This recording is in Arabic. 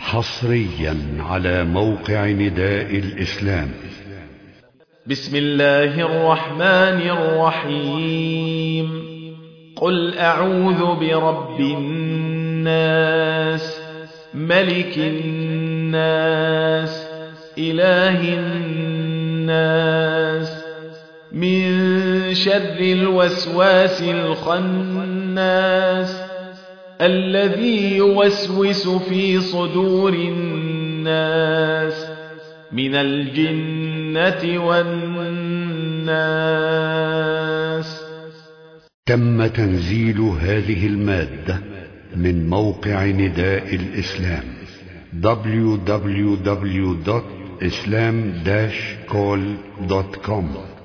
حصريا على موقع نداء الإسلام. بسم الله الرحمن الرحيم. قل أعوذ برب الناس، ملك الناس، إله الناس، من شر الوسواس الخناس، الذي يوسوس في صدور الناس من الجنة والناس. تم تنزيل هذه المادة من موقع نداء الإسلام www.islam-call.com